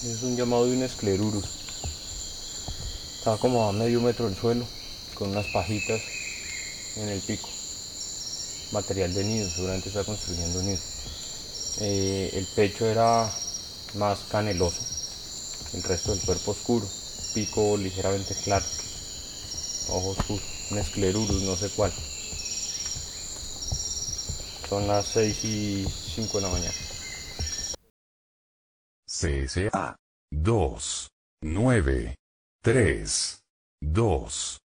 Es un llamado de un esclerurus. Estaba como a medio metro del suelo, con unas pajitas en el pico. Material de nido, seguramente está construyendo un nido. El pecho era más caneloso, el resto del cuerpo oscuro, pico ligeramente claro, ojo oscuro, un esclerurus, no sé cuál. Son las 6:05 de la mañana. CSA 2 9 3 2